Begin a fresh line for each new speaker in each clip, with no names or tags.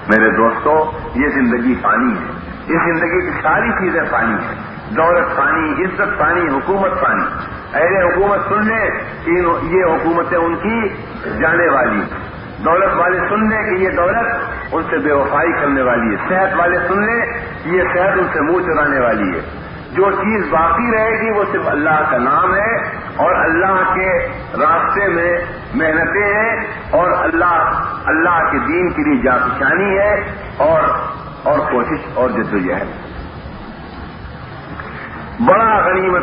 میرے دوستو، یہ زندگی فانی ہے. اس زندگی کی ساری چیزیں فانی ہیں. دولت فانی، عزت فانی، حکومت فانی. اہل حکومت سن لیں کہ یہ حکومتیں ان کی جانے والی ہیں. دولت والے سن لیں کہ یہ دولت ان سے بے وفائی کرنے والی ہے. صحت والے سن لیں کہ یہ صحت ان سے منہ چرانے والی ہے. جو چیز باقی رہے گی وہ صرف اللہ کا نام ہے اور اللہ کے راستے میں محنتیں ہیں اور اللہ کے دین کے لیے جانفشانی ہے اور کوشش اور جدوجہد. بڑا غنیمت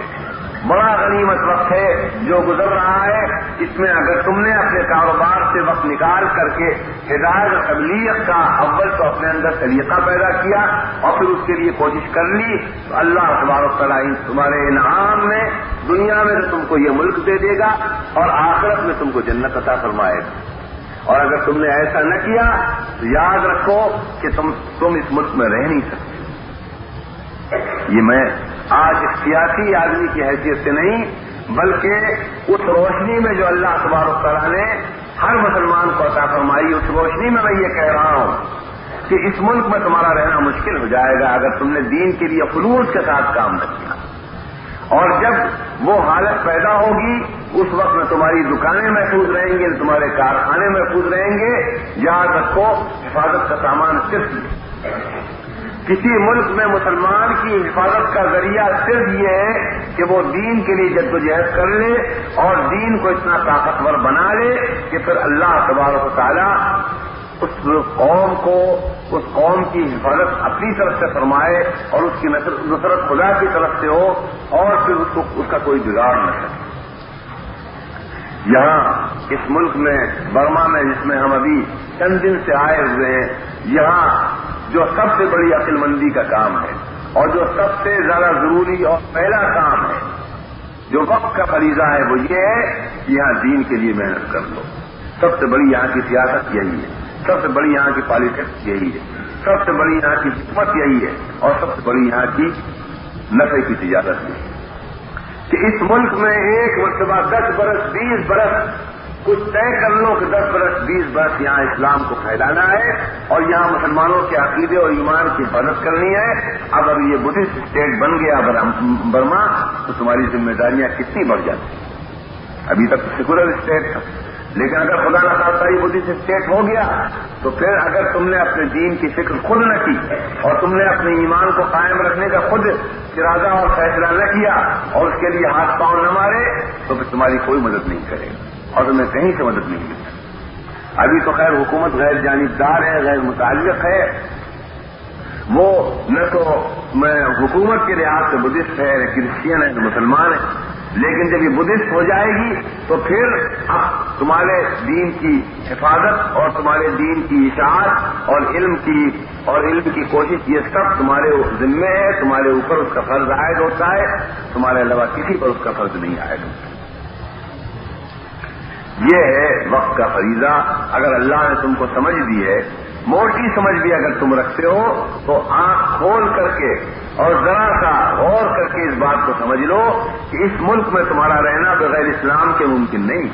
وقت ہے جو گزر رہا ہے. اس میں اگر تم نے اپنے کاروبار سے وقت نکال کر کے ہدایت اور تبلیغ کا اول تو اپنے اندر طریقہ پیدا کیا اور پھر اس کے لیے کوشش کر لی تو اللہ تبارک و تعالیٰ تمہارے انعام میں دنیا میں تو تم کو یہ ملک دے دے گا اور آخرت میں تم کو جنت عطا فرمائے گا. اور اگر تم نے ایسا نہ کیا تو یاد رکھو کہ تم اس ملک میں رہ نہیں سکتے. یہ میں آج ایک سیاسی آدمی کی حیثیت سے نہیں بلکہ اس روشنی میں جو اللہ تبارک تعالیٰ نے ہر مسلمان کو عطا فرمائی اس روشنی میں یہ کہہ رہا ہوں کہ اس ملک میں تمہارا رہنا مشکل ہو جائے گا اگر تم نے دین کے لیے خلوص کے ساتھ کام نہ کیا. اور جب وہ حالت پیدا ہوگی اس وقت میں تمہاری دکانیں محفوظ رہیں گی، تمہارے کارخانے محفوظ رہیں گے. یاد رکھو حفاظت کا سامان صرف کسی ملک میں مسلمان کی حفاظت کا ذریعہ صرف یہ ہے کہ وہ دین کے لیے جدوجہد کر لے اور دین کو اتنا طاقتور بنا لے کہ پھر اللہ تبارک و تعالیٰ اس قوم کی حفاظت اپنی طرف سے فرمائے اور اس کی نصرت خدا کی طرف سے ہو اور پھر اس کا کوئی بگاڑ نہ سکے. یہاں اس ملک میں برما میں جس میں ہم ابھی چند دن سے آئے ہوئے ہیں، یہاں جو سب سے بڑی عقل مندی کا کام ہے اور جو سب سے زیادہ ضروری اور پہلا کام ہے جو وقت کا فریضہ ہے وہ یہ ہے کہ یہاں دین کے لیے محنت کر لو. سب سے بڑی یہاں کی سیاست یہی ہے، سب سے بڑی یہاں کی پالیٹکس یہی ہے، سب سے بڑی یہاں کی حکمت یہی ہے اور سب سے بڑی یہاں کی نفع کی تجارت یہی ہے کہ اس ملک میں ایک مرتبہ 10 برس 20 برس کچھ طے کر لو کہ 10 برس 20 برس یہاں اسلام کو پھیلانا ہے اور یہاں مسلمانوں کے عقیدے اور ایمان کی حفاظت کرنی ہے. اگر یہ بدھسٹ اسٹیٹ بن گیا برما تو تمہاری ذمہ داریاں کتنی بڑھ جاتی. ابھی تک تو سیکولر اسٹیٹ تھا لیکن اگر خدا نہ خواستہ یہ بدھسٹ اسٹیٹ ہو گیا تو پھر اگر تم نے اپنے دین کی فکر خود نہ کی اور تم نے اپنے ایمان کو قائم رکھنے کا خود ارادہ اور فیصلہ نہ کیا اور اس کے لیے ہاتھ پاؤں نہ مارے تو پھر تمہاری کوئی مدد نہیں کرے گا اور تمہیں کہیں سے مدد نہیں ملتی. ابھی تو خیر حکومت غیر جانبدار ہے، غیر متعلق ہے. وہ نہ تو حکومت کے لحاظ سے بدھسٹ ہے، کرسچین ہے، مسلمان ہے. لیکن جب یہ بدھسٹ ہو جائے گی تو پھر اب تمہارے دین کی حفاظت اور تمہارے دین کی اشاعت اور علم کی کوشش یہ سب تمہارے ذمے ہے. تمہارے اوپر اس کا فرض عائد ہوتا ہے، تمہارے علاوہ کسی پر اس کا فرض نہیں عائد ہوتا. یہ ہے وقت کا فریضہ. اگر اللہ نے تم کو سمجھ دی ہے، موٹی سمجھ بھی اگر تم رکھتے ہو تو آنکھ کھول کر کے اور ذرا سا غور کر کے اس بات کو سمجھ لو کہ اس ملک میں تمہارا رہنا بغیر اسلام کے ممکن نہیں.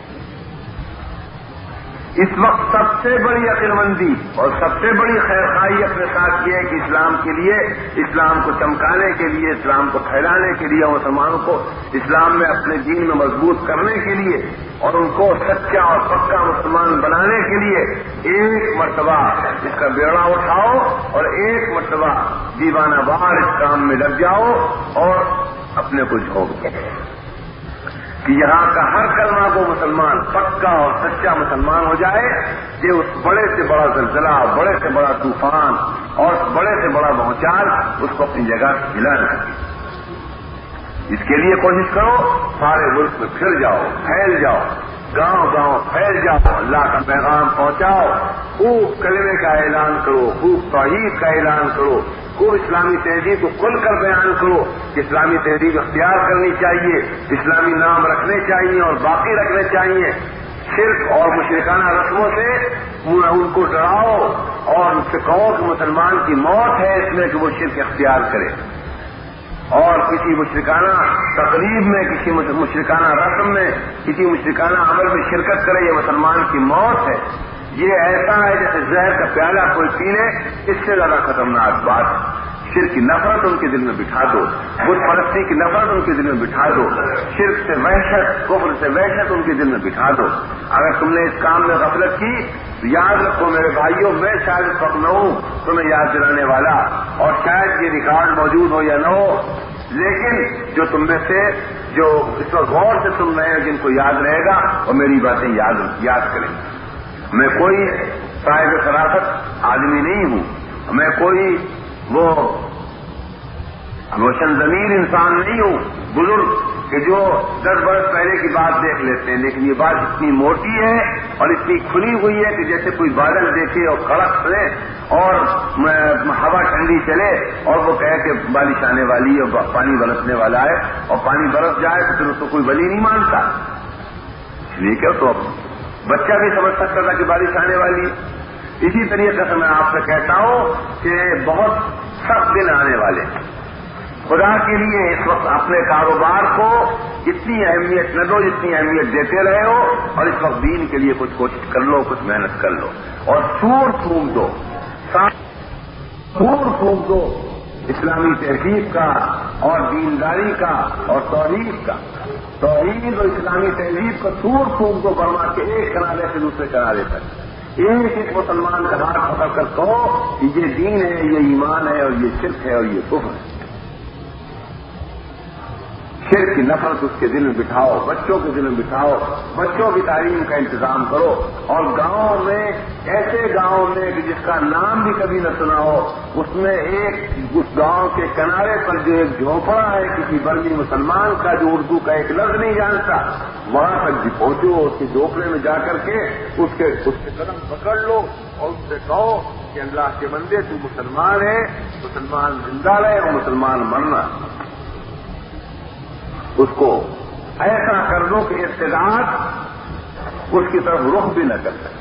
اس وقت سب سے بڑی عقل مندی اور سب سے بڑی خیرخواہی اپنے ساتھ یہ ہے کہ اسلام کے لیے، اسلام کو چمکانے کے لیے، اسلام کو پھیلانے کے لیے، مسلمانوں کو اسلام میں اپنے دین میں مضبوط کرنے کے لیے اور ان کو سچا اور پکا مسلمان بنانے کے لیے ایک مرتبہ اس کا بیڑا اٹھاؤ اور ایک مرتبہ دیوانہ وار اس کام میں لگ جاؤ اور اپنے کو جھونک دو کہ یہاں کا ہر کلمہ کو مسلمان پکا اور سچا مسلمان ہو جائے کہ اس بڑے سے بڑا زلزلہ، بڑے سے بڑا طوفان اور بڑے سے بڑا بھونچال اس کو اپنی جگہ سے ہلا نہ سکے. اس کے لیے کوشش کرو، سارے ملک میں پھر جاؤ، پھیل جاؤ، گاؤں گاؤں پھیل جاؤ، اللہ کا پیغام پہنچاؤ، خوب کلمے کا اعلان کرو، خوب توحید کا اعلان کرو، خوب اسلامی تہذیب کو کھل کر بیان کرو کہ اسلامی تہذیب اختیار کرنی چاہیے، اسلامی نام رکھنے چاہیے اور باقی رکھنے چاہیے. شرک اور مشرکانہ رسموں سے ان کو ڈراؤ اور ان سے کہو کہ مسلمان کی موت ہے اس میں کہ وہ شرک اختیار کرے اور کسی مشرکانہ تقریب میں، کسی مشرکانہ رسم میں، کسی مشرکانہ عمل میں شرکت کرے. یہ مسلمان کی موت ہے. یہ ایسا ہے جیسے زہر کا پیالہ کوئی پی لے، اس سے زیادہ خطرناک بات۔ شرک کی نفرت ان کے دل میں بٹھا دو، بت پرستی کی نفرت ان کے دل میں بٹھا دو، شرک سے وحشت، کفر سے وحشت ان کے دل میں بٹھا دو۔ اگر تم نے اس کام میں غفلت کی تو یاد رکھو میرے بھائیوں، میں شاید اس وقت نہ ہوں تمہیں یاد دلانے والا، اور شاید یہ ریکارڈ موجود ہو یا نہ ہو، لیکن جو تم میں سے جو اس وقت غور سے سن رہے ہیں جن کو یاد رہے گا وہ میری باتیں یاد کریں۔ میں کوئی صاحب فراست آدمی نہیں ہوں، میں کوئی وہ روشن ضمیر انسان نہیں ہوں بزرگ کہ جو 10 برس پہلے کی بات دیکھ لیتے ہیں، لیکن یہ بات اتنی موٹی ہے اور اتنی کھلی ہوئی ہے کہ جیسے کوئی بادل دیکھے اور کڑک چلے اور ہوا ٹھنڈی چلے اور وہ کہے کہ بارش آنے والی ہے اور پانی برسنے والا ہے، اور پانی برس جائے تو پھر اس کو کوئی ولی نہیں مانتا۔ ٹھیک ہے، تو بچہ بھی سمجھ سکتا تھا کہ بارش آنے والی۔ اسی طریقے سے میں آپ سے کہتا ہوں کہ بہت سخت دن آنے والے ہیں۔ خدا کے لیے اس وقت اپنے کاروبار کو اتنی اہمیت نہ دو جتنی اہمیت دیتے رہے ہو، اور اس وقت دین کے لیے کچھ کوشش کر لو، کچھ محنت کر لو، اور سور پھونک دو، سور پھونک دو اسلامی تہذیب کا اور دینداری کا اور توحید کا۔ توحید اور اسلامی تہذیب کا سور پھونک دو برما کے ایک کنارے سے دوسرے کنارے تک۔ ایک مسلمان کا ہاتھ پکڑ کر کہو کہ یہ دین ہے، یہ ایمان ہے، اور یہ شرک ہے، اور یہ کفر ہے۔ شرک کی نفرت اس کے دل میں بٹھاؤ، بچوں کے دل میں بٹھاؤ، بچوں کی تعلیم کا انتظام کرو، اور گاؤں میں ایسے گاؤں میں کہ جس کا نام بھی کبھی نہ سنا ہو، اس میں اس گاؤں کے کنارے پر جو ایک جھونپڑا ہے کسی برمی مسلمان کا جو اردو کا ایک لفظ نہیں جانتا، وہاں تک بھی پہنچو، اس کے جھونپڑے میں جا کر کے اس کے قدم پکڑ لو اور اس سے کہو کہ اللہ کے بندے تو مسلمان ہے، مسلمان زندہ رہے اور مسلمان مرنا۔ اس کو ایسا کر دو کہ ارتداد اس کی طرف رخ بھی نہ کر سکے،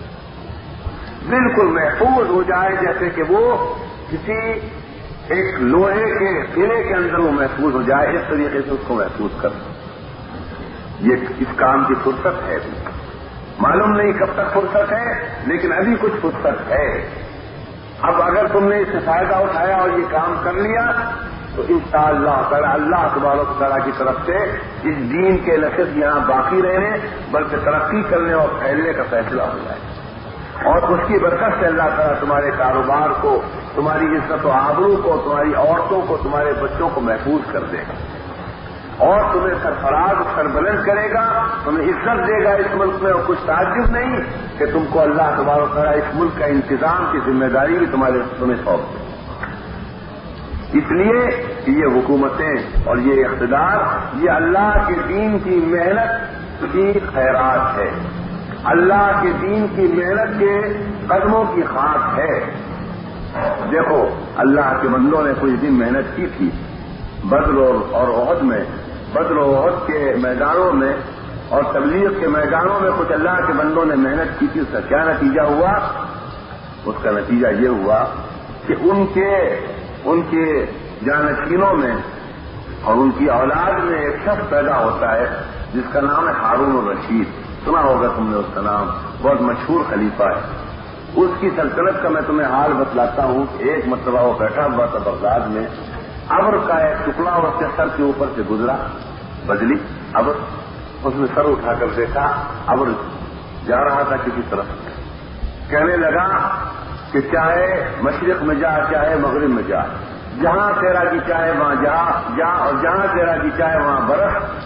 بالکل محفوظ ہو جائے، جیسے کہ وہ کسی ایک لوہے کے قلعے کے اندر وہ محفوظ ہو جائے، اس طریقے سے اس کو محفوظ کر دو۔ یہ اس کام کی فرصت ہے، معلوم نہیں کب تک فرصت ہے، لیکن ابھی کچھ فرصت ہے۔ اب اگر تم نے اس سے فائدہ اٹھایا اور یہ کام کر لیا تو انشاءاللہ تعالی اللہ تبارک و تعالیٰ کی طرف سے اس دین کے نہ صرف یہاں باقی رہنے بلکہ ترقی کرنے اور پھیلنے کا فیصلہ ہو جائے، اور اس کی برکت سے اللہ تعالیٰ تمہارے کاروبار کو، تمہاری عزت و آبرو کو، تمہاری عورتوں کو، تمہارے بچوں کو محفوظ کر دے گا، اور تمہیں سرفراز سربلند کرے گا، تمہیں عزت دے گا اس ملک میں، اور کچھ تعجب نہیں کہ تم کو اللہ تبارک و تعالیٰ اس ملک کا انتظام کی ذمہ داری بھی تمہیں سونپ دے۔ اس لیے کہ یہ حکومتیں اور یہ اقتدار یہ اللہ کے دین کی محنت کی خیرات ہے، اللہ کے دین کی محنت کے قدموں کی خاک ہے۔ دیکھو اللہ کے بندوں نے کچھ دن محنت کی تھی بدر اور احد میں، بدر و احد کے میدانوں میں اور تبلیغ کے میدانوں میں کچھ اللہ کے بندوں نے محنت کی تھی۔ اس کا کیا نتیجہ ہوا؟ اس کا نتیجہ یہ ہوا کہ ان کے جانشینوں میں اور ان کی اولاد میں ایک شخص پیدا ہوتا ہے جس کا نام ہے ہارون الرشید، سنا ہوگا تم نے اس کا نام، بہت مشہور خلیفہ ہے۔ اس کی سلطنت کا میں تمہیں حال بتلاتا ہوں کہ ایک مرتبہ وہ بیٹھا ہوا تھا بغداد میں، ابر کا ایک ٹکڑا اس کے سر کے اوپر سے گزرا، بدلی ابر، اس نے سر اٹھا کر دیکھا، ابر جا رہا تھا کسی طرف، کہنے لگا کہ چاہے مشرق میں جا چاہے مغرب میں جا، جہاں تیرا جی چاہے وہاں جا اور جہاں تیرا جی چاہے وہاں برس،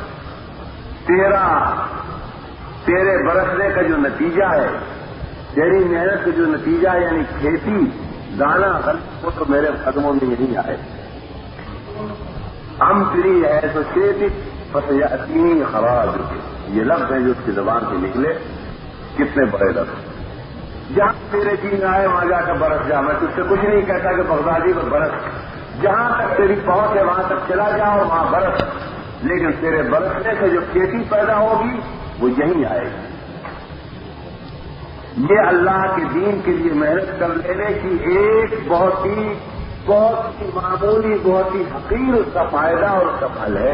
تیرے برسنے کا جو نتیجہ ہے، تیری محنت کا جو نتیجہ ہے، یعنی کھیتی دانا وہ تو میرے قدموں میں نہیں آئے۔ ہم فری ہے تو کھیتی فسیأتینی خراج، یہ لفظ ہے جو اس کی زبان سے نکلے، کتنے بڑے لفظ۔ جہاں تیرے دین آئے وہاں جا کر برس جا، میں تجھ سے کچھ نہیں کہتا کہ بغدادی کو برس، جہاں تک تیری پہنچ ہے وہاں تک چلا جا اور وہاں برس، لیکن تیرے برسنے سے جو کھیتی پیدا ہوگی وہ یہیں آئے گی۔ یہ اللہ کے دین کے لیے محنت کر لینے کی ایک بہت ہی معمولی، بہت ہی حقیر اس کا فائدہ اور اس کا پھل ہے،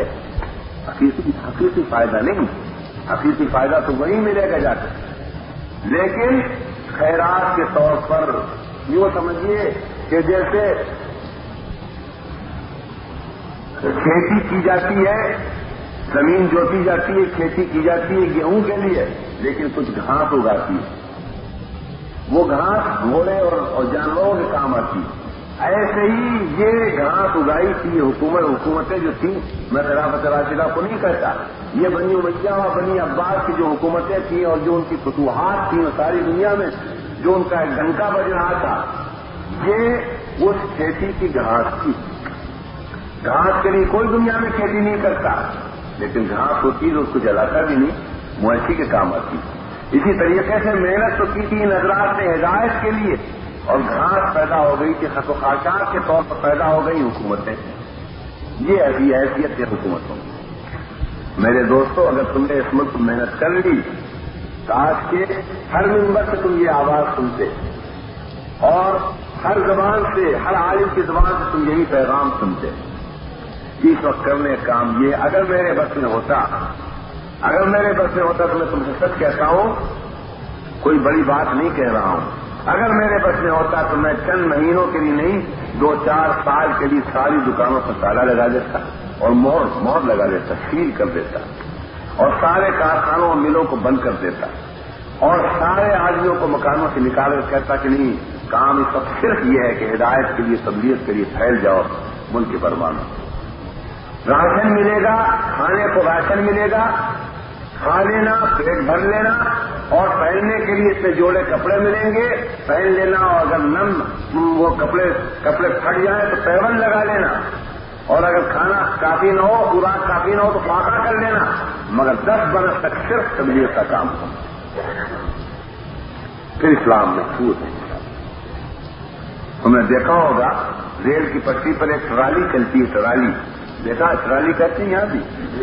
حقیقی فائدہ نہیں، حقیقی فائدہ تو وہی ملے گا جا کر، لیکن خیرات کے طور پر یوں سمجھیے کہ جیسے کھیتی کی جاتی ہے، زمین جوتی جاتی ہے، کھیتی کی جاتی ہے گیہوں کے لیے، لیکن کچھ گھاس اگاتی ہے، وہ گھاس گھوڑے اور جانوروں کے کام آتی ہے۔ ایسے ہی یہ گھاس اگائی تھی حکومتیں جو تھیں، میں خلافت راشدہ کو نہیں کہتا، یہ بنی امیہ اور بنی عباس کی جو حکومتیں تھیں اور جو ان کی فتوحات تھیں ساری دنیا میں، جو ان کا ایک ڈنکا بج رہا تھا، یہ اس کھیتی کی گھاس تھی۔ گھاس کے لیے کوئی دنیا میں کھیتی نہیں کرتا، لیکن گھاس ہوتی تو اس کو جلاتا بھی نہیں، مویشی کے کام آتی۔ اسی طریقے سے محنت تو کی تھی نظرات سے ہدایت کے لیے، اور گھاس پیدا ہو گئی کہ خط و خاشاک کے طور پر پیدا ہو گئی حکومتیں۔ یہ ایسی حیثیت ہے حکومتوں کی۔ میرے دوستو، اگر تم نے اس ملک میں محنت کر لی، کاش کے ہر منبر سے تم یہ آواز سنتے، اور ہر زبان سے، ہر عالم کی زبان سے تم یہی پیغام سنتے۔ اس وقت کرنے کا کام یہ، اگر میرے بس میں ہوتا تو میں تم سے سچ کہتا ہوں، کوئی بڑی بات نہیں کہہ رہا ہوں، اگر میرے بس میں ہوتا تو میں چند مہینوں کے لیے نہیں، 2-4 سال کے لیے ساری دکانوں پر تالا لگا دیتا اور مہر لگا دیتا، سیل کر دیتا، اور سارے کارخانوں اور ملوں کو بند کر دیتا، اور سارے آدمیوں کو مکانوں سے نکال کر کہتا کہ نہیں، کام اس وقت صرف یہ ہے کہ ہدایت کے لیے، تبلیغ کے لیے پھیل جاؤ ملک کے برباد۔ راشن ملے گا، کھانے کو راشن ملے گا، کھا لینا، پیٹ بھر لینا، اور پہننے کے لیے اتنے جوڑے کپڑے ملیں گے، پہن لینا، اور اگر وہ کپڑے پھٹ جائیں تو پیون لگا لینا، اور اگر کھانا کافی نہ ہو، خوراک کافی نہ ہو تو فاقہ کر لینا، مگر 10 برس تک صرف تبلیغ کا کام ہو۔ پھر اسلام میں چھوٹ ہے۔ تم نے دیکھا ہوگا ریل کی پٹری پر ایک ٹرالی چلتی ہے، ٹرالی دیکھا، ٹرالی کہتے ہیں یہاں بھی،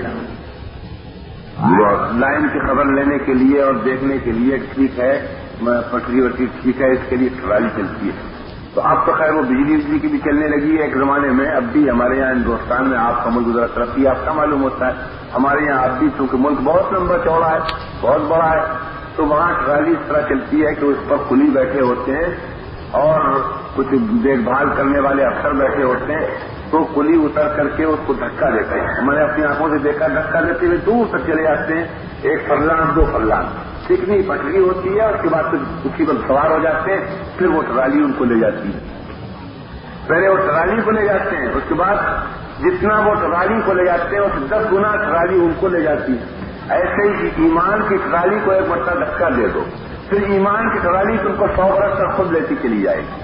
لائن کی خبر لینے کے لیے اور دیکھنے کے لیے ٹھیک ہے، پٹری وٹری ٹھیک ہے، اس کے لیے ٹرالی چلتی ہے۔ تو اب تو خیر وہ بجلی کی بھی چلنے لگی ہے ایک زمانے میں، اب بھی ہمارے یہاں ہندوستان میں، آپ کا ملک ذرا ترقی آپ کا معلوم ہوتا ہے، ہمارے یہاں اب بھی چونکہ ملک بہت لمبا چوڑا ہے، بہت بڑا ہے، تو وہاں ٹرالی اس طرح چلتی ہے کہ اس پر کلی بیٹھے ہوتے ہیں اور کچھ دیکھ بھال کرنے والے افسر بیٹھے ہوتے ہیں، تو کلی اتر کر کے اس کو دھکا دیتے ہیں۔ میں نے اپنی آنکھوں سے دیکھا، دھکا دیتے ہوئے دور تک چلے جاتے ہیں، 1 فرلانگ 2 فرلانگ، چکنی پٹری ہوتی ہے، اس کے بعد پھر اسی پر سوار ہو جاتے ہیں، پھر وہ ٹرالی ان کو لے جاتی ہے۔ پہلے وہ ٹرالی کو لے جاتے ہیں، اس کے بعد جتنا وہ ٹرالی کو لے جاتے ہیں اس 10 گنا ٹرالی ان کو لے جاتی ہے۔ ایسے ہی ایمان کی ٹرالی کو ایک مرتبہ دھکا دے دو، پھر ایمان کی ٹرالی تم کو 100 برس تک خود لیتی چلی جائے گی۔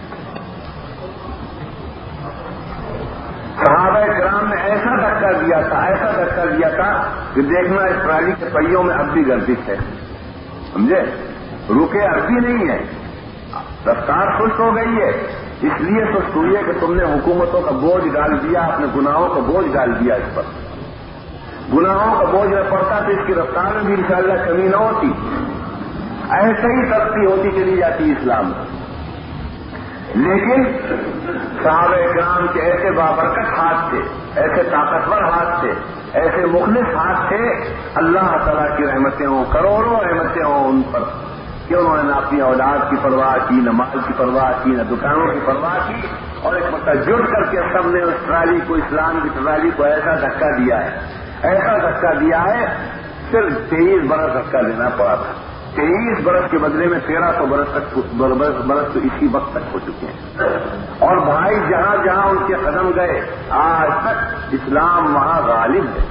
صحابہ کرام نے ایسا دھکا دیا تھا کہ دیکھنا اس ٹرالی کے پہیوں میں اب بھی گردش ہے، سمجھے، رکے اب بھی نہیں ہے، رفتار سست ہو گئی ہے، اس لیے سست ہوئی ہے کہ تم نے حکومتوں کا بوجھ ڈال دیا، اپنے گناہوں کا بوجھ ڈال دیا اس پر۔ گناہوں کا بوجھ نہ پڑتا تو اس کی رفتار میں بھی انشاءاللہ کمی نہ ہوتی، ایسے ہی ترقی ہوتی چلی جاتی اسلام میں۔ لیکن صحابہ کرام کے ایسے بابرکت ہاتھ تھے، ایسے طاقتور ہاتھ تھے، ایسے مخلص ہاتھ تھے، اللہ تعالیٰ کی رحمتیں ہوں، کروڑوں رحمتیں ہوں ان پر، کہ انہوں نے نہ اپنی اولاد کی پرواہ کی، نہ مال کی پرواہ کی، نہ دکانوں کی پرواہ کی، اور ایک مرتبہ جڑ کر کے سب نے اس ٹرالی کو، اسلام کی ٹرالی کو ایسا دھکا دیا ہے، صرف 23 برس دھکا دینا پڑا تھا۔ 23 برس کے بدلے میں 1300 برس تو اسی وقت تک ہو چکے ہیں، اور بھائی جہاں جہاں ان کے قدم گئے آج تک اسلام وہاں غالب ہے،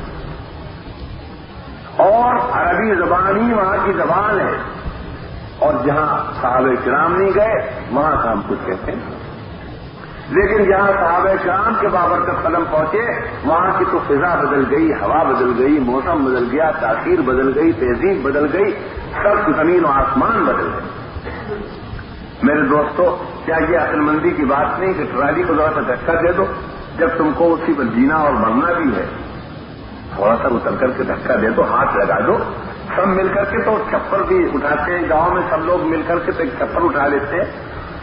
اور عربی زبان ہی وہاں کی زبان ہے، اور جہاں صحابہ کرام نہیں گئے وہاں کا ہم کچھ کہتے ہیں، لیکن جہاں صحابہ کرام کے بابرکت قدم پہنچے وہاں کی تو فضا بدل گئی، ہوا بدل گئی، موسم بدل گیا، تاثیر بدل گئی، تہذیب بدل گئی، سب زمین و آسمان بدل گئے۔ میرے دوستو، کیا یہ عقل مندی کی بات نہیں کہ ٹرالی کو ذرا سا دھکا دے دو، جب تم کو اسی پر جینا اور مرنا بھی ہے، تھوڑا سا اتر کر کے دھکا دے دو، ہاتھ لگا دو، سب مل کر کے تو چھپر بھی اٹھاتے ہیں، گاؤں میں سب لوگ مل کر کے تو ایک چھپر اٹھا لیتے ہیں،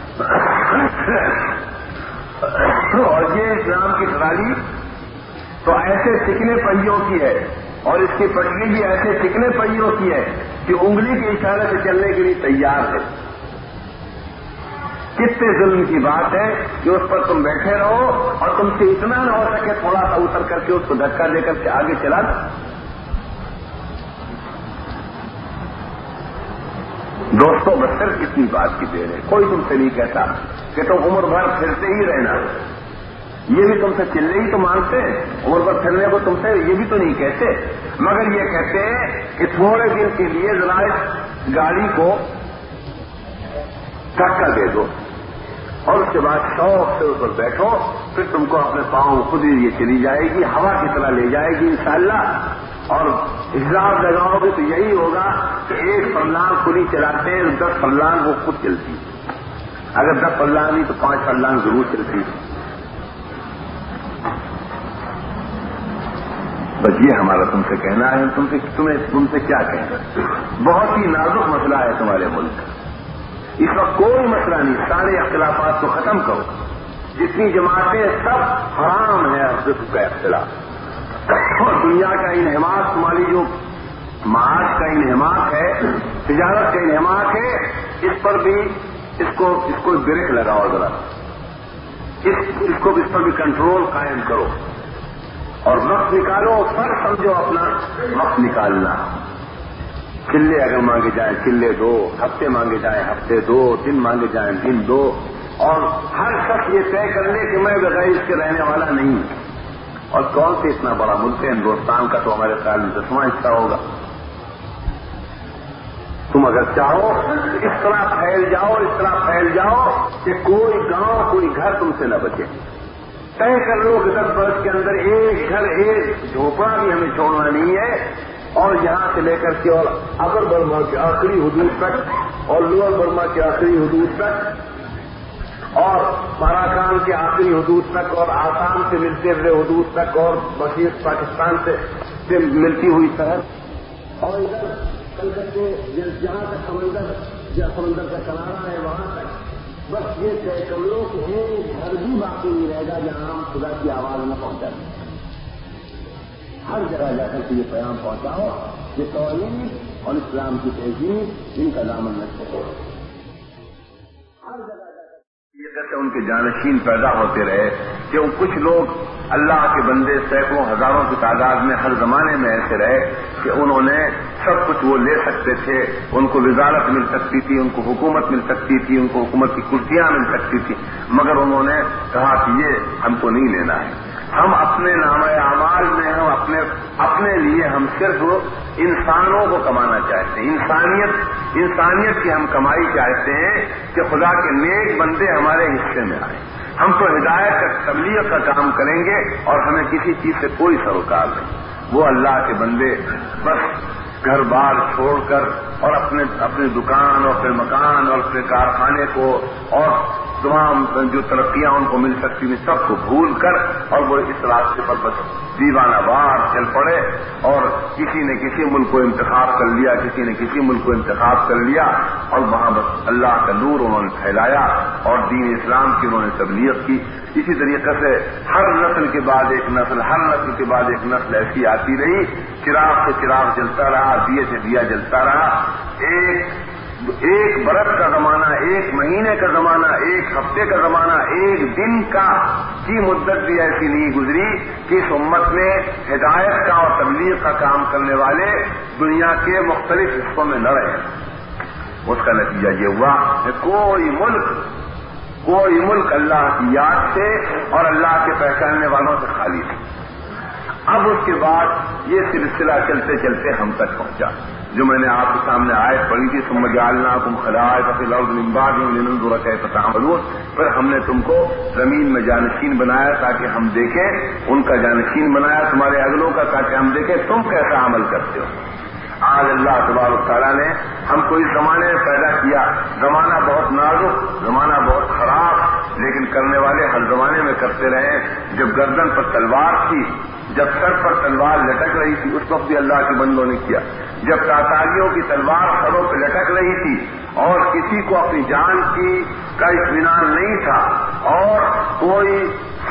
اور یہ اسلام کی ٹرالی تو ایسے چکنے پہیوں کی ہے، اور اس کی پٹری بھی ایسے چکنے پہیوں کی ہے کہ انگلی کے اشارے سے چلنے کے لیے تیار ہے، کتنے ظلم کی بات ہے کہ اس پر تم بیٹھے رہو اور تم سے اتنا نہ ہو سکے تھوڑا سا اتر کر کے اس کو دھکا دے کر کے آگے چلا دو. دوستوں بس صرف اتنی بات کی دیر ہے. کوئی تم سے نہیں کہتا کہ تم عمر بھر پھرتے ہی رہنا. یہ بھی تم سے چلنے ہی تو مانگتے ہیں. عمر بھر پھرنے کو تم سے یہ بھی تو نہیں کہتے، مگر یہ کہتے ہیں کہ تھوڑے دن کے لیے ذرا گاڑی کو دھکا دے دو اور اس کے بعد شوق سے اس پر بیٹھو، پھر تم کو اپنے پاؤں خود ہی یہ چلی جائے گی، ہوا کی طرح لے جائے گی انشاءاللہ. اور حساب لگاؤ گے تو یہی ہوگا کہ 1 فرلانگ کھلی چلاتے ہیں 10 فرلانگ وہ خود چلتی. اگر 10 فرلانگ نہیں تو 5 فرلانگ ضرور چلتی. بس یہ ہمارا تم سے کہنا ہے. تم سے کیا کہنا. بہت ہی نازک مسئلہ ہے تمہارے ملک کا. اس وقت کوئی مسئلہ نہیں. سارے اختلافات کو ختم کرو. جتنی جماعتیں سب حرام ہے حضرت کا اختلاف. اور دنیا کا انہماک، تمہاری جو معاش کا انہماک ہے، تجارت کا انہماک ہے، اس پر بھی اس کو بریک لگاؤ ذرا. اس پر بھی کنٹرول قائم کرو اور وقت نکالو. سر سمجھو اپنا وقت نکالنا. چلے اگر مانگے جائیں چلے دو، ہفتے مانگے جائیں ہفتے دو، دن مانگے جائیں دن دو. اور ہر شخص یہ طے کر لے کہ میں بغیر اس کے رہنے والا نہیں. اور کون سے اتنا بڑا ملک ہے ہندوستان کا، تو ہمارے خیال میں 10واں حصہ ہوگا. تم اگر چاہو اس طرح پھیل جاؤ کہ کوئی گاؤں کوئی گھر تم سے نہ بچے. طے کر لو کہ 10 برس کے اندر ایک گھر ایک جھوپڑا بھی ہمیں چھوڑنا نہیں ہے. اور یہاں سے لے کر کے اور ابر برما کے آخری حدود تک اور لوور برما کے آخری حدود تک اور پاراکان کے آخری حدود تک اور آسام سے ملتے ہوئے حدود تک اور مشرق پاکستان سے ملتی ہوئی سرحد اور ادھر کلکتے جہاں تک سمندر کا کنارہ ہے وہاں تک. بس یہ طے کر لو کہ ایک گھر بھی باقی نہیں رہے گا جہاں ہم خدا کی آواز نہ پہنچا دیں. ہر جگہ جا کر کے یہ پیغام پہنچاؤ کہ توحید اور اسلام کی تہذیب ان کا دامن نہ چھوڑو. ہر جگہ یہ جیسے ان کے جانشین پیدا ہوتے رہے کہ کچھ لوگ اللہ کے بندے سینکڑوں ہزاروں کی تعداد میں ہر زمانے میں ایسے رہے کہ انہوں نے سب کچھ وہ لے سکتے تھے. ان کو وزارت مل سکتی تھی، ان کو حکومت مل سکتی تھی، ان کو حکومت کی کرسیاں مل سکتی تھی، مگر انہوں نے کہا کہ یہ ہم کو نہیں لینا ہے. ہم اپنے نامہ اعمال میں ہم اپنے لیے ہم صرف انسانوں کو کمانا چاہتے ہیں. انسانیت کی ہم کمائی چاہتے ہیں کہ خدا کے نیک بندے ہمارے حصے میں آئیں. ہم تو ہدایت کا تبلیغ کا کام کریں گے اور ہمیں کسی چیز سے کوئی سروکار نہیں. وہ اللہ کے بندے بس گھر بار چھوڑ کر اور اپنے دکان اور پھر مکان اور پھر کارخانے کو اور تمام جو ترقیاں ان کو مل سکتی ہیں سب کو بھول کر اور وہ اس راستے پر بس دیوانہ وار چل پڑے. اور کسی نے کسی ملک کو انتخاب کر لیا، کسی نے کسی ملک کو انتخاب کر لیا اور وہاں بس اللہ کا نور انہوں نے پھیلایا اور دین اسلام کی انہوں نے تبلیغ کی. اسی طریقے سے ہر نسل کے بعد ایک نسل، ہر نسل کے بعد ایک نسل ایسی آتی رہی. چراغ سے چراغ جلتا رہا، دیے سے دیا جلتا رہا. ایک برس کا زمانہ، ایک مہینے کا زمانہ، ایک ہفتے کا زمانہ، ایک دن کی مدت بھی ایسی نہیں گزری کہ اس امت میں ہدایت کا اور تبلیغ کا کام کرنے والے دنیا کے مختلف حصوں میں نہ رہے. اس کا نتیجہ یہ ہوا کہ کوئی ملک اللہ کی یاد سے اور اللہ کے پہچاننے والوں سے خالی تھی. اب اس کے بعد یہ سلسلہ چلتے چلتے ہم تک پہنچا جو میں نے آپ کے سامنے آیت پڑھی تھی. ثم جعلناکم خلائف فی الارض من بعدہم لننظر کیف تعملون. پھر ہم نے تم کو زمین میں جانشین بنایا تاکہ ہم دیکھیں، ان کا جانشین بنایا تمہارے اگلوں کا تاکہ ہم دیکھیں تم کیسا عمل کرتے ہو. آج اللہ تبارک تعالیٰ نے ہم کو اس زمانے میں پیدا کیا. زمانہ بہت نازک، زمانہ بہت خراب، لیکن کرنے والے ہر زمانے میں کرتے رہے. جب گردن پر تلوار تھی، جب سر پر تلوار لٹک رہی تھی، اس وقت بھی اللہ کے بندوں نے کیا. جب تاتاریوں کی تلوار سروں پہ لٹک رہی تھی اور کسی کو اپنی جان کا اطمینان نہیں تھا اور کوئی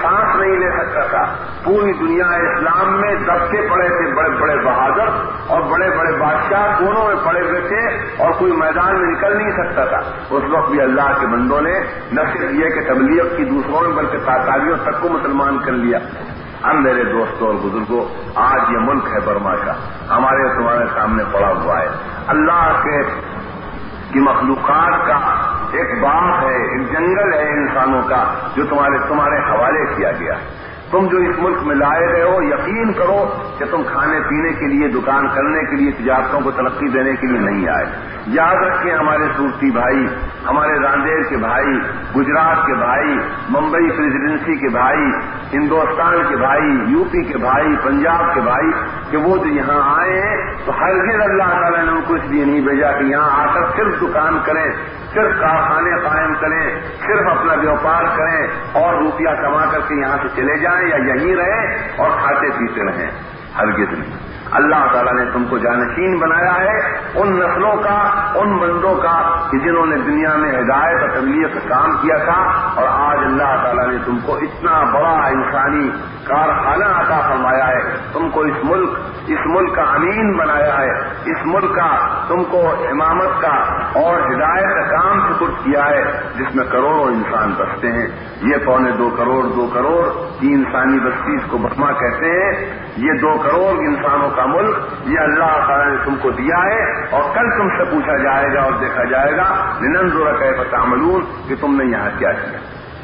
सांस नहीं ले सकता था। पूरी दुनिया इस्लाम में दबके पड़े थे बड़े बड़े बहादुर और बड़े बड़े बादशाह कोनों में पड़े हुए थे और कोई मैदान में निकल नहीं सकता था। उस वक्त भी अल्लाह के बंदों ने न सिर्फ ये कि तबलीग की दूसरों में बल्कि तातारियों तक को मुसलमान कर लिया। हम मेरे दोस्तों और बुजुर्गों, आज ये मुल्क है बर्मा का, हमारे तुम्हारे सामने पड़ा हुआ है। अल्लाह की मखलूकात का एक बाग है, एक जंगल है इंसानों का जो तुम्हारे हवाले किया गया है। तुम जो इस मुल्क में लाए गए हो, यकीन करो कि तुम खाने पीने के लिए, दुकान करने के लिए, तिजारतों को तरक्की देने के लिए नहीं आए। याद रखें हमारे सूरती भाई, हमारे रांदेर के भाई, गुजरात के भाई, मुंबई प्रेसिडेंसी के भाई, हिंदुस्तान के भाई, यूपी के भाई, पंजाब के भाई, कि वो जो यहाँ आए हैं तो हरगिज़ अल्लाह ताला ने उनको इसलिए नहीं भेजा कि यहाँ आकर सिर्फ दुकान करें, सिर्फ कारखाने कायम करें, सिर्फ अपना व्यापार करें और रुपया कमा करके यहाँ से चले जाएं या यहीं रहें और खाते पीते रहें। हरगिज़ नहीं। अल्लाह ताला ने तुमको जानशीन बनाया है उन नस्लों का, उन बंदों का कि जिन्होंने दुनिया में हिदायत और तबलीग का काम किया था, और आज अल्लाह ताला ने तुमको इतना बड़ा इंसानी कारखाना अता फरमाया है, तुमको इस मुल्क का अमीन बनाया है, इस मुल्क का तुमको इमामत का और हिदायत का काम सुपुर्द किया है, जिसमें करोड़ों इंसान बसते हैं। ये 2.25 करोड़ की इंसानी बस्ती इसको बर्मा कहते हैं। ये 2 करोड़ इंसानों का मुल्क ये अल्लाह ताला ने तुमको दिया है, और कल तुमसे पूछा जाएगा और देखा जाएगा लिनंजुर कैफ तामलून कि तुमने यहाँ क्या किया।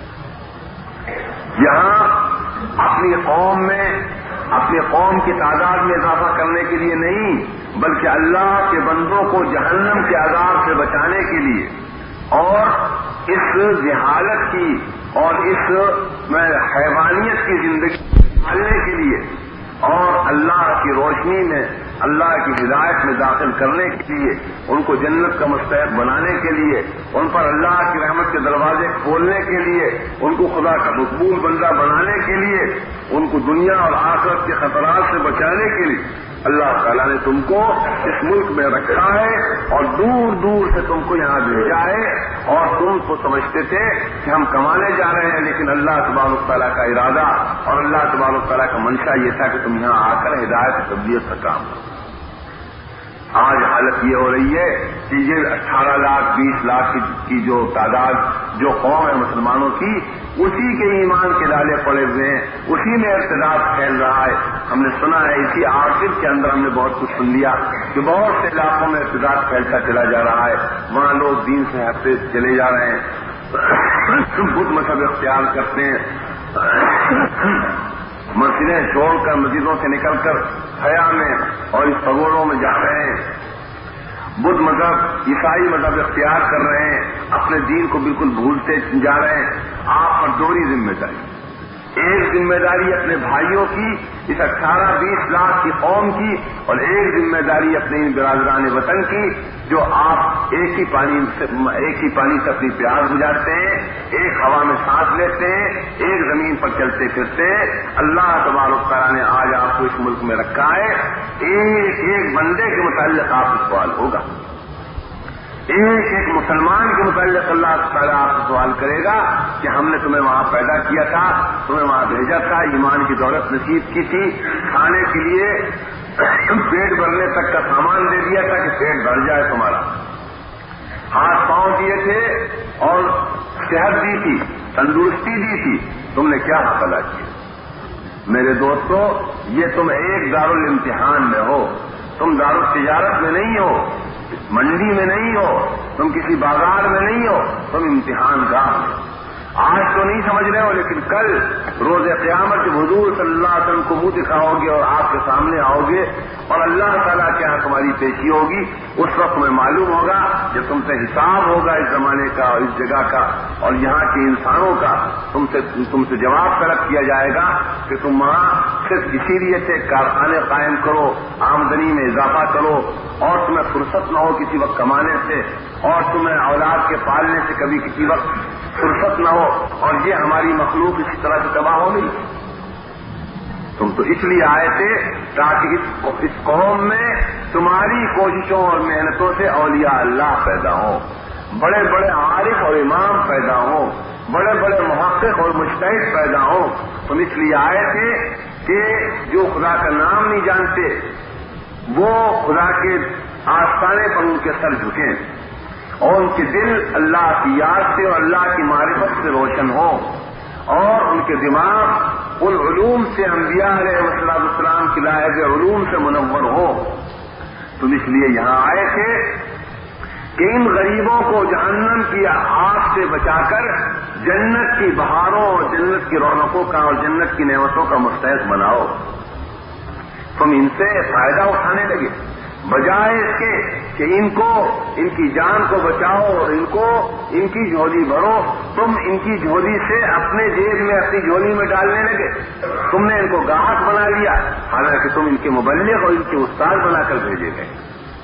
यहाँ अपनी कौम की तादाद में इजाफा करने के लिए नहीं, बल्कि अल्लाह के बंदों को जहन्नम के अजाब से बचाने के लिए और इस जहालत की और इस हैवानियत की जिंदगी पालने के लिए और अल्लाह की रोशनी में, अल्लाह की हिदायत में दाखिल करने के लिए, उनको जन्नत का मुस्तहिक बनाने के लिए, उन पर अल्लाह की रहमत के दरवाजे खोलने के लिए, उनको खुदा का मकबूल बंदा बनाने के लिए, उनको दुनिया और आखिरत के खतरात से बचाने के लिए अल्लाह ताला ने तुमको इस मुल्क में रखा है और दूर दूर से तुमको यहाँ भेजा है। और तुम तो समझते थे कि हम कमाने जा रहे हैं, लेकिन अल्लाह तबारक तआला का इरादा और अल्लाह तबारक तआला का मंशा ये था कि तुम यहाँ आकर हिदायत तबलीग का काम करो। आज हालत ये हो रही है कि ये 18 लाख 20 लाख की जो तादाद जो कौम है मुसलमानों की, उसी के ईमान के लाले पड़े हुए हैं, उसी में इर्तिदाद फैल रहा है। हमने सुना है इसी आखिर के अंदर हमने बहुत कुछ सुन लिया कि बहुत से इलाकों में इर्तिदाद फैलता चला जा रहा है, वहां लोग दीन से हटते चले जा रहे हैं, बुत मजहब इख्तियार करते हैं, मस्जिदें छोड़कर मस्जिदों से निकलकर हया में और इस पगोड़ों में जा रहे हैं, बुद्ध मजहब ईसाई मजहब इख्तियार कर रहे हैं, अपने दीन को बिल्कुल भूलते जा रहे हैं। आप पर 2 जिम्मेदारी, एक जिम्मेदारी अपने भाइयों की, इस 18-20 लाख की कौम की, और एक जिम्मेदारी अपने इन बिरादरान वतन की जो आप एक ही पानी से अपनी प्यास बुझाते हैं, एक हवा में सांस लेते हैं, एक जमीन पर चलते फिरते हैं। अल्लाह तबारक तआला ने आज आपको इस मुल्क में रखा है, एक एक बंदे के मुताल्लिक आपसे सवाल होगा, एक एक मुसलमान के मुताल्लिक अल्लाह ताला आपसे सवाल करेगा कि हमने तुम्हें वहां पैदा किया था, तुम्हें वहां भेजा था, ईमान की दौलत नसीब की थी, खाने के लिए पेट भरने तक का सामान दे दिया था कि पेट भर जाए तुम्हारा, हाथ पांव दिए थे और सेहत दी थी, तंदुरुस्ती दी थी, तुमने क्या हक अदा किया। मेरे दोस्तों, ये तुम एक दारुल इम्तिहान में हो, तुम दारुल तिजारत में नहीं हो, मंडी में नहीं हो, तुम किसी बाजार में नहीं हो, तुम इम्तिहान गाह में। आज तो नहीं समझ रहे हो, लेकिन कल रोज़े क़यामत जब हुजूर सल्लल्लाहु अलैहि वसल्लम को मुंह दिखाओगे और आपके सामने आओगे और अल्लाह ताला के यहाँ तुम्हारी पेशी होगी, उस वक्त तुम्हें मालूम होगा जब तुमसे हिसाब होगा इस जमाने का और इस जगह का और यहाँ के इंसानों का, तुमसे जवाब तलब किया जाएगा कि तुम वहां सिर्फ इसीलिए थे कारखाने कायम करो, आमदनी में इजाफा करो, और तुम्हें फुर्सत न हो किसी वक्त कमाने से, और तुम्हें औलाद के पालने से कभी किसी वक्त फुर्सत न हो, और ये हमारी मखलूक इसी तरह से तबाह हो गई। तुम तो इसलिए आए थे ताकि इस कौम में तुम्हारी कोशिशों और मेहनतों से औलिया अल्लाह पैदा हो, बड़े बड़े आरिफ और इमाम पैदा हो, بڑے بڑے محقق اور مجتہد پیدا ہوں. تم اس لیے آئے تھے کہ جو خدا کا نام نہیں جانتے وہ خدا کے آستانے پر ان کے سر جھکیں اور ان کے دل اللہ کی یاد سے اور اللہ کی معرفت سے روشن ہوں اور ان کے دماغ ان علوم سے انبیاء علیہ السلام کی لائق علوم سے منور ہو. تم اس لیے یہاں آئے تھے کہ ان غریبوں کو جہنم کی آگ سے بچا کر جنت کی بہاروں اور جنت کی رونقوں کا اور جنت کی نعمتوں کا مستحق بناؤ. تم ان سے فائدہ اٹھانے لگے بجائے اس کے کہ ان کی جان کو بچاؤ اور ان کی جھولی بھرو. تم ان کی جھولی سے اپنے جیب میں اپنی جھولی میں ڈالنے لگے. تم نے ان کو گاہک بنا لیا حالانکہ تم ان کے مبلغ اور ان کے استاد بنا کر بھیجے گئے.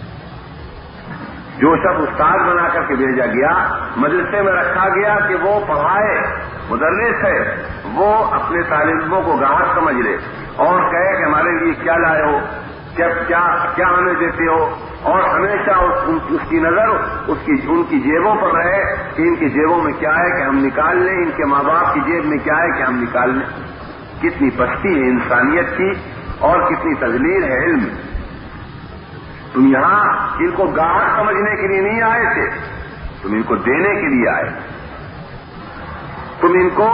جو شخص استاد بنا کر کے بھیجا گیا مدرسے میں رکھا گیا کہ وہ پڑھائے مدرس ہے وہ اپنے طالبوں کو گاہک سمجھ لے اور کہے کہ ہمارے لیے کیا لائے ہو کیا ہمیں دیتے ہو اور ہمیشہ اس کی نظر ان کی جیبوں پر رہے کہ ان کی جیبوں میں کیا ہے کہ ہم نکال لیں ان کے ماں باپ کی جیب میں کیا ہے کہ ہم نکال لیں. کتنی پستی ہے انسانیت کی اور کتنی تذلیل ہے علم. تم یہاں ان کو گاہک سمجھنے کے لیے نہیں آئے تھے تم ان کو دینے کے لیے آئے. تم ان کو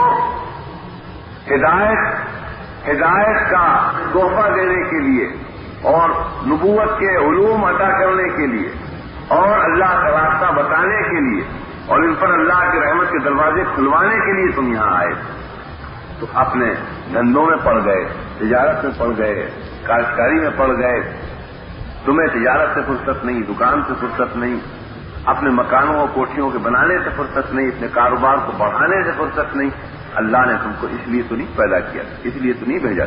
ہدایت کا تحفہ دینے کے لیے اور نبوت کے علوم عطا کرنے کے لیے اور اللہ کا راستہ بتانے کے لیے اور ان پر اللہ کی رحمت کے دروازے کھلوانے کے لیے تم یہاں آئے. تو اپنے دھندوں میں پڑ گئے تجارت میں پڑ گئے کاشتکاری میں پڑ گئے. تمہیں تجارت سے فرصت نہیں دکان سے فرصت نہیں اپنے مکانوں اور کوٹھیوں کے بنانے سے فرصت نہیں اپنے کاروبار کو بڑھانے سے فرصت نہیں. اللہ نے تم کو اس لیے تو نہیں پیدا کیا اس لیے تو نہیں بھیجا.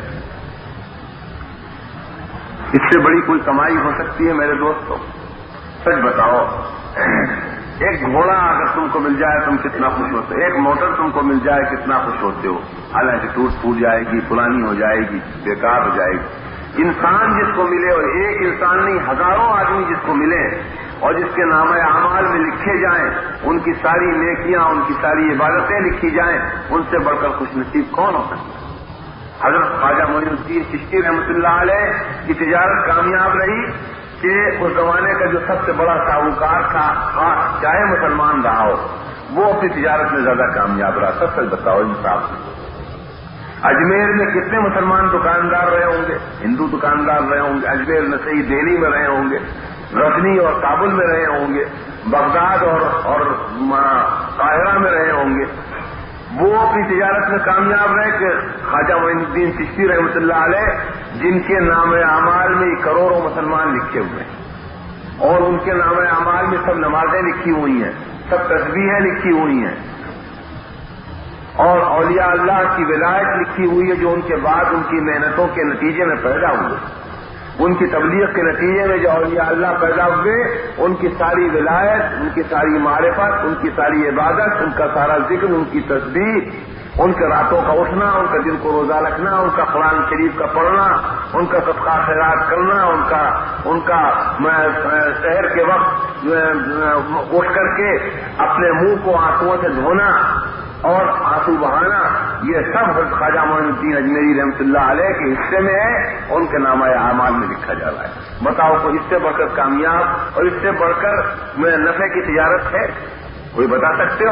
اس سے بڑی کوئی کمائی ہو سکتی ہے میرے دوستوں؟ سچ بتاؤ ایک گھوڑا اگر تم کو مل جائے تم کتنا خوش ہوتے ہو. ایک موٹر تم کو مل جائے کتنا خوش ہوتے ہو. حالانکہ ٹوٹ پھوٹ جائے گی پرانی ہو جائے گی بیکار ہو جائے گی. انسان جس کو ملے اور ایک انسان نہیں ہزاروں آدمی جس کو ملے اور جس کے نام اعمال میں لکھے جائیں ان کی ساری نیکیاں ان کی ساری عبادتیں لکھی جائیں ان سے بڑھ کر خوش نصیب کون ہو سکتا ہے؟ حضرت خواجہ معین الدین چشتی رحمۃ اللہ علیہ کی تجارت کامیاب رہی کہ اس زمانے کا جو سب سے بڑا ساہوکار تھا چاہے مسلمان رہا ہو وہ اپنی تجارت میں زیادہ کامیاب رہا. سب سے بتاؤ انصاف سے. اجمیر میں کتنے مسلمان دکاندار رہے ہوں گے ہندو دکاندار رہے ہوں گے. اجمیر نسائی دہلی میں رہے ہوں گے غزنی اور کابل میں رہے ہوں گے بغداد اور قاہرہ میں رہے ہوں گے. وہ اپنی تجارت میں کامیاب رہے کہ خواجہ معین الدین چشتی رحمۃ اللہ علیہ جن کے نام اعمال میں کروڑوں مسلمان لکھے ہوئے ہیں اور ان کے نام اعمال میں سب نمازیں لکھی ہوئی ہیں سب تسبیحیں لکھی ہوئی ہیں اور اولیاء اللہ کی ولایت لکھی ہوئی ہے جو ان کے بعد ان کی محنتوں کے نتیجے میں پیدا ہوئے. ان کی تبلیغ کے نتیجے میں جو اولیاء اللہ پیدا ہوئے ان کی ساری ولایت ان کی ساری معرفت ان کی ساری عبادت ان کا سارا ذکر ان کی تسبیح ان کے راتوں کا اٹھنا ان کا دل کو روزہ رکھنا ان کا قرآن شریف کا پڑھنا ان کا صدقہ خیرات کرنا ان کا شہر کے وقت اٹھ کر کے اپنے منہ کو آنسوؤں سے دھونا اور آنسو بہانا یہ سب حضرت خواجہ معین الدین اجمیری رحمۃ اللہ علیہ کے حصے میں ہے اور ان کے نامہ اعمال میں لکھا جا رہا ہے. بتاؤ کوئی اس سے بڑھ کر کامیاب اور اس سے بڑھ کر نفع کی تجارت ہے؟ کوئی بتا سکتے ہو؟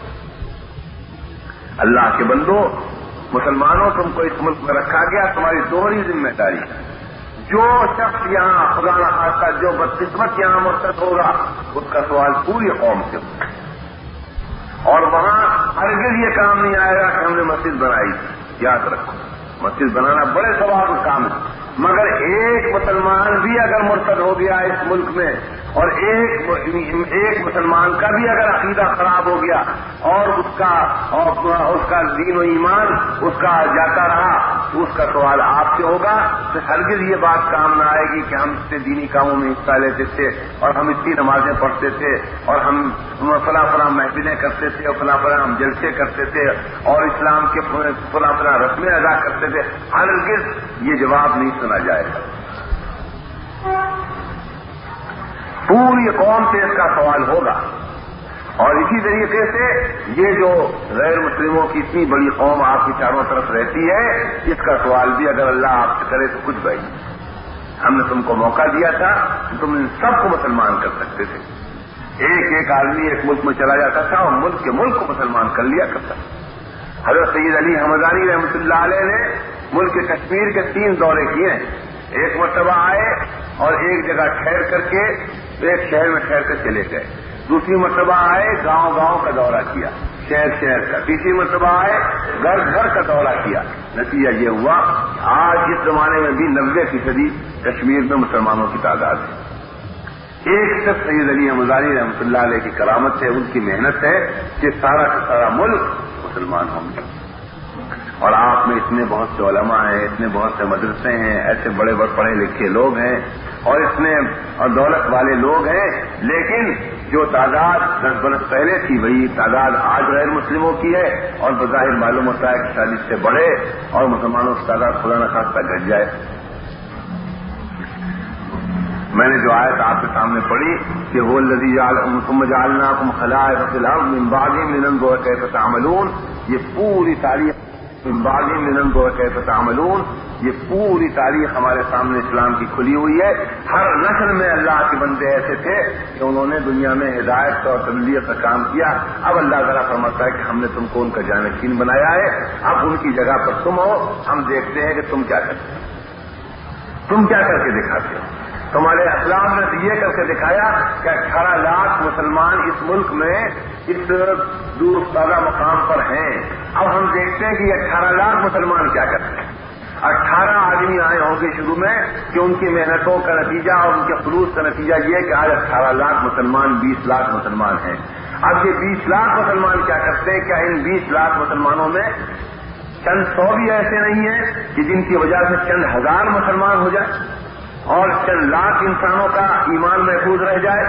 اللہ کے بندو مسلمانوں تم کو اس ملک میں رکھا گیا تمہاری دوہری ذمہ داری ہے. جو شخص یہاں خدا نہ خاصہ جو بدقسمت یہاں مرتد ہوگا اس کا سوال پوری قوم سے ہوگا اور وہاں ہرگز یہ کام نہیں آئے گا کہ ہم نے مسجد بنائی. یاد رکھو مسجد بنانا بڑے ثواب کا کام ہے مگر ایک مسلمان بھی اگر مرتد ہو گیا اس ملک میں اور ایک مسلمان کا بھی اگر عقیدہ خراب ہو گیا اور اس کا دین و ایمان اس کا جاتا رہا تو اس کا سوال آپ سے ہوگا. تو ہرگز یہ بات کام نہ آئے گی کہ ہم اتنے دینی کاموں میں حصہ لیتے تھے اور ہم اتنی نمازیں پڑھتے تھے اور ہم فلاں فلاں محفلیں کرتے تھے اور فلاں فلاں ہم جلسے کرتے تھے اور اسلام کے فلاں فلاں رسمیں ادا کرتے تھے. ہرگز یہ جواب نہیں سنا جائے گا. پوری قوم سے اس کا سوال ہوگا اور اسی طریقے سے یہ جو غیر مسلموں کی اتنی بڑی قوم آپ کی چاروں طرف رہتی ہے، اس کا سوال بھی اگر اللہ آپ سے کرے تو کچھ بھائی ہم نے تم کو موقع دیا تھا کہ تم ان سب کو مسلمان کر سکتے تھے. ایک آدمی ایک ملک میں چلا جاتا تھا اور ملک کے ملک کو مسلمان کر لیا کرتا. حضرت سید علی حمدانی رحمۃ اللہ علیہ نے ملک کشمیر کے 3 دورے کیے ہیں. ایک مرتبہ آئے اور ایک جگہ ٹھہر کر کے ایک شہر میں ٹھہر کر چلے گئے. دوسری مرتبہ آئے گاؤں کا دورہ کیا، شہر کا. تیسری مرتبہ آئے گھر کا دورہ کیا. نتیجہ یہ ہوا آج اس زمانے میں بھی 90% کشمیر میں مسلمانوں کی تعداد ہے. ایک صرف سید علی حمدانی رحمۃ اللہ علیہ کی کرامت ہے، ان کی محنت ہے کہ سارا کا سارا ملک مسلمان ہوں گے. اور آپ میں اتنے بہت سے علماء ہیں، اتنے بہت سے مدرسے ہیں، ایسے بڑے پڑھے لکھے لوگ ہیں اور اتنے اور دولت والے لوگ ہیں، لیکن جو تعداد 10 برس پہلے تھی وہی تعداد آج غیر مسلموں کی ہے. اور بظاہر معلوم ہوتا ہے کہ شاید اس سے بڑھے اور مسلمانوں کی تعداد خدا نخواستہ گھٹ جائے. میں نے جو آیت آپ کے سامنے پڑھی کہ وہ الذی ثم جعلناکم خلائف فی الارض من بعدہم لننظر کیف تعملون، یہ پوری تاریخ من بعدہم لننظر کیف تعملون، یہ پوری تاریخ ہمارے سامنے اسلام کی کھلی ہوئی ہے. ہر نسل میں اللہ کے بندے ایسے تھے کہ انہوں نے دنیا میں ہدایت اور تبلیغ کا کام کیا. اب اللہ تعالیٰ فرماتا ہے کہ ہم نے تم کو ان کا جانشین بنایا ہے، اب ان کی جگہ پر تم ہو. ہم دیکھتے ہیں کہ تم کیا کرتے ہو، تم کیا کر کے دکھاتے ہو. تمہارے اسلام نے تو یہ کر کے دکھایا کہ 18 لاکھ مسلمان اس ملک میں اس دور افتادہ مقام پر ہیں. اب ہم دیکھتے ہیں کہ یہ 18 لاکھ مسلمان کیا کرتے ہیں. 18 آدمی آئے ہوں گے شروع میں کہ ان کی محنتوں کا نتیجہ اور ان کے خلوص کا نتیجہ یہ کہ آج 18 لاکھ مسلمان 20 لاکھ مسلمان ہیں. اب یہ 20 لاکھ مسلمان کیا کرتے ہیں؟ کیا ان 20 لاکھ مسلمانوں میں چند 100 بھی ایسے نہیں ہیں کہ جن کی وجہ سے چند ہزار مسلمان ہو جائے اور چند لاکھ انسانوں کا ایمان محفوظ رہ جائے؟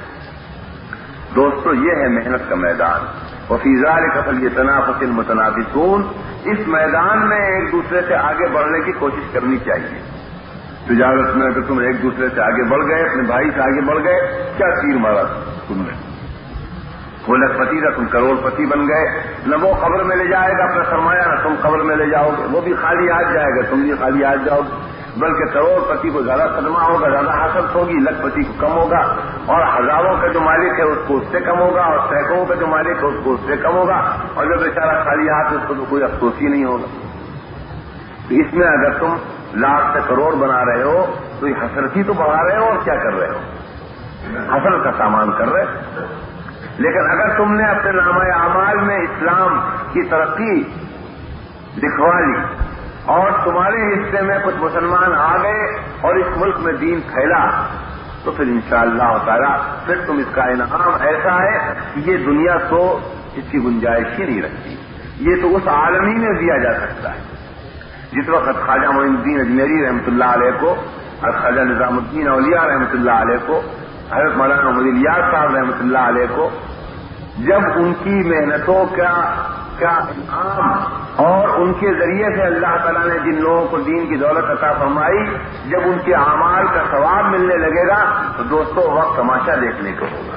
دوستو یہ ہے محنت کا میدان. وفی ذلک فلیتنافس المتنافسون، اس میدان میں ایک دوسرے سے آگے بڑھنے کی کوشش کرنی چاہیے. تجارت میں اگر تم ایک دوسرے سے آگے بڑھ گئے، اپنے بھائی سے آگے بڑھ گئے، کیا تیر مارا تم نے؟ وہ لکھپتی تھا، تم کروڑ پتی بن گئے. نہ وہ قبر میں لے جائے گا اپنا سرمایہ، نہ تم قبر میں لے جاؤ گے. وہ بھی خالی ہاتھ جائے گا، تم بھی خالی ہاتھ جاؤ گے. بلکہ کروڑ پتی کو زیادہ صدمہ ہوگا، زیادہ حسرت ہوگی. لکھپتی کو کم ہوگا، اور ہزاروں کا جو مالک ہے اس کو اس سے کم ہوگا، اور سینکڑوں کا جو مالک ہے اس کو اس سے کم ہوگا. اور جو بیچارہ خالی ہاتھ اس کو تو کوئی افسوس ہی نہیں ہوگا. تو اس میں اگر تم لاکھ سے کروڑ بنا رہے ہو تو یہ حسرت ہی تو بڑھا رہے ہو اور کیا کر رہے ہو؟ حسرت کا سامان کر رہے ہو. لیکن اگر تم نے اپنے نامہ اعمال میں اسلام کی ترقی دکھوا لی اور تمہارے حصے میں کچھ مسلمان آ گئے اور اس ملک میں دین پھیلا، تو پھر انشاءاللہ تعالی پھر تم اس کا انعام ایسا ہے کہ یہ دنیا تو اس کی گنجائش ہی نہیں رکھتی. یہ تو اس عالمی میں دیا جا سکتا ہے. جس وقت خواجہ معین الدین اجمیری رحمۃ اللہ علیہ کو اور خواجہ نظام الدین اولیاء رحمۃ اللہ علیہ کو، حضرت مولانا محمد الیاس صاحب رحمۃ اللہ علیہ کو، جب ان کی محنتوں کا انعام اور ان کے ذریعے سے اللہ تعالیٰ نے جن لوگوں کو دین کی دولت عطا فرمائی، جب ان کے اعمال کا ثواب ملنے لگے گا تو دوستوں وقت تماشا دیکھنے کو ہوگا.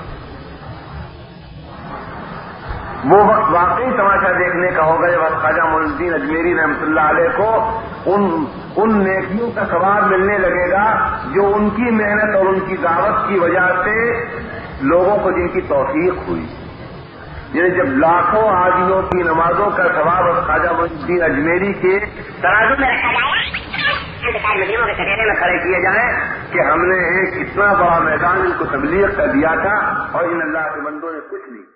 وہ وقت واقعی تماشا دیکھنے کا ہوگا جب خواجہ معین الدین اجمیری رحمۃ اللہ علیہ کو ان نیکیوں کا ثواب ملنے لگے گا جو ان کی محنت اور ان کی دعوت کی وجہ سے لوگوں کو جن کی توفیق ہوئی. یعنی جب لاکھوں آدمیوں کی نمازوں کا ثواب خواجہ معین الدین اجمیری کے ترازو میں رکھا جائے، مجرموں کے کٹہرے میں کھڑے کیے جائیں کہ ہم نے ایک اتنا بڑا میدان ان کو تبلیغ کا دیا تھا اور ان اللہ کے بندوں نے کچھ نہیں.